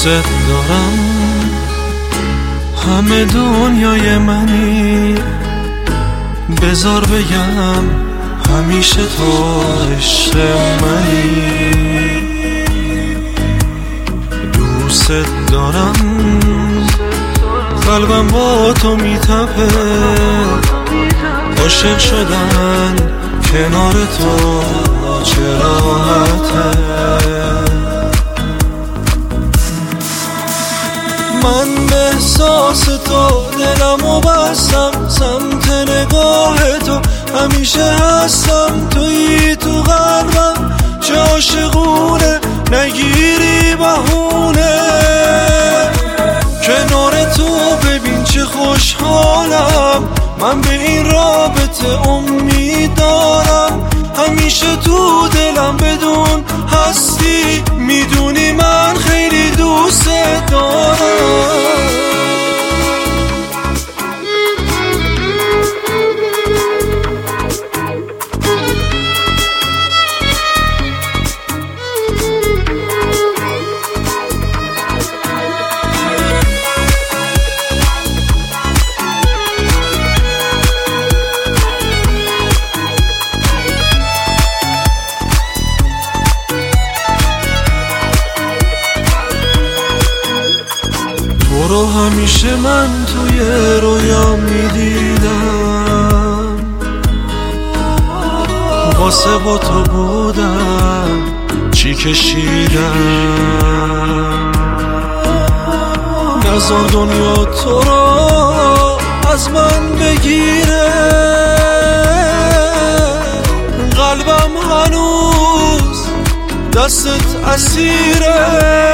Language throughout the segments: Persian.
دارم، همه دنیای منی، بذار بگم همیشه تو عشق منی. دوست دارم، قلبم با تو میتپه، عاشق شدن کنار تو چه راحته. من به احساس تو دلمو بستم، سمت نگاه تو همیشه هستم. تویی تو قلبم چه عاشقونه، نگیری بهونه. کنار تو ببین چه خوشحالم، من به این رابطه امید دارم. همیشه تو دلم بدون هستی، میدونی من خیلی دوست دارم. تو رو همیشه من توی رویا میدیدم، واسه با تو بودم چی کشیدم. نذار دنیا تو رو از من بگیره، قلبم هنوز دستت اسیره.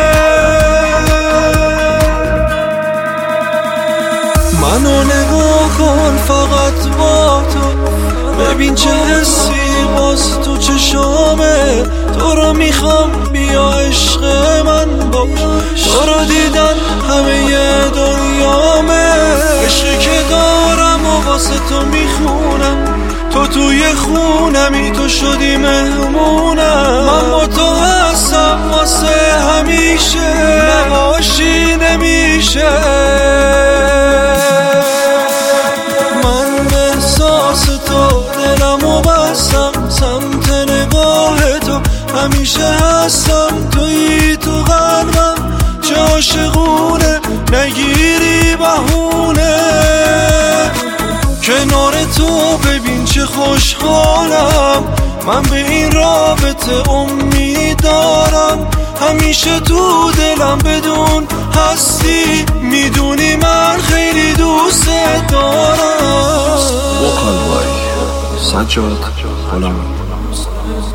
منو نگاه کن فقط با تو، ببین چه حسی باز تو چشامه. تو رو میخوام بیا عشق من باش، تو رو دیدن همه دنیامه. عشقی که دارم و واسه تو میخونم، تو توی خونمی، تو شدی مهمونم. من با تو هستم واسه همیشه، نباشی نمیشه. سمت نگاه تو همیشه هستم. تویی تو قلبم چه عاشقونه، نگیری بهونه. کنار تو ببین چه خوشحالم، من به این رابطه امید دارم. همیشه تو دلم بدون هستی، میدونی من خیلی دوست دارم. سجاد غلامی.